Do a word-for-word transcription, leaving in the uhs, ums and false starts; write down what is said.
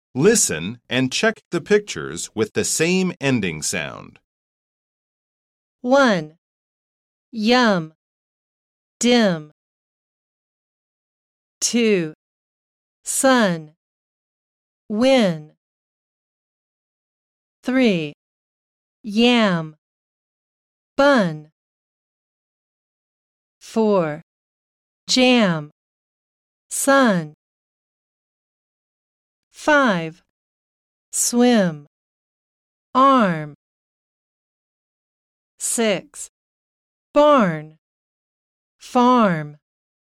Listen and check the pictures with the same ending sound. one. Yum, dim. two. Sun, win. three. Yam, bun. four. Jam, sun. five. Swim, arm. six. Barn, farm.